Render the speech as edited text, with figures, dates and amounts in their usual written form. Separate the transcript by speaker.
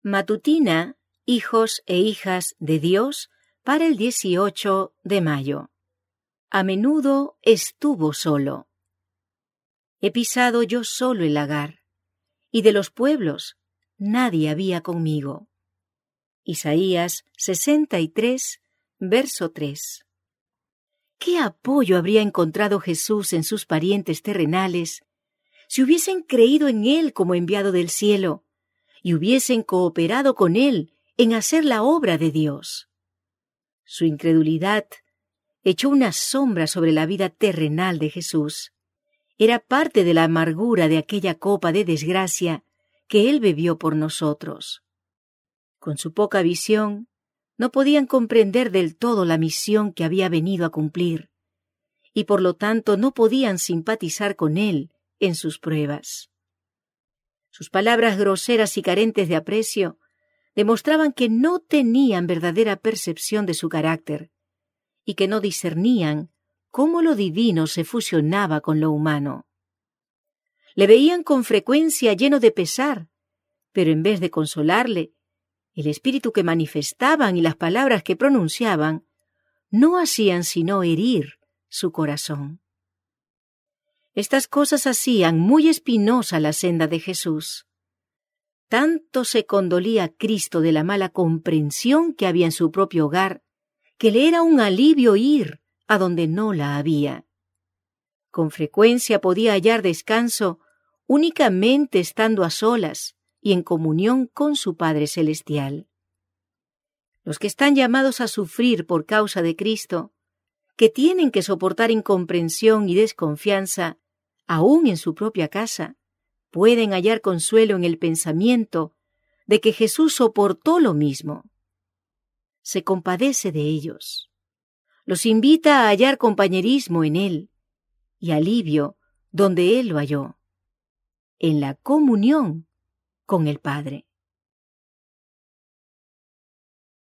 Speaker 1: Matutina, hijos e hijas de Dios, para el 18 de mayo. A menudo estuvo solo. He pisado yo solo el lagar, y de los pueblos nadie había conmigo. Isaías 63, verso 3. ¿Qué apoyo habría encontrado Jesús en sus parientes terrenales si hubiesen creído en Él como enviado del cielo y hubiesen cooperado con Él en hacer la obra de Dios? Su incredulidad echó una sombra sobre la vida terrenal de Jesús. Era parte de la amargura de aquella copa de desgracia que Él bebió por nosotros. Con su poca visión, no podían comprender del todo la misión que había venido a cumplir, y por lo tanto no podían simpatizar con Él en sus pruebas. Sus palabras groseras y carentes de aprecio demostraban que no tenían verdadera percepción de su carácter y que no discernían cómo lo divino se fusionaba con lo humano. Le veían con frecuencia lleno de pesar, pero en vez de consolarle, el espíritu que manifestaban y las palabras que pronunciaban no hacían sino herir su corazón. Estas cosas hacían muy espinosa la senda de Jesús. Tanto se condolía Cristo de la mala comprensión que había en su propio hogar, que le era un alivio ir a donde no la había. Con frecuencia podía hallar descanso únicamente estando a solas y en comunión con su Padre Celestial. Los que están llamados a sufrir por causa de Cristo, que tienen que soportar incomprensión y desconfianza, aún en su propia casa, pueden hallar consuelo en el pensamiento de que Jesús soportó lo mismo. Se compadece de ellos. Los invita a hallar compañerismo en Él y alivio donde Él lo halló, en la comunión con el Padre.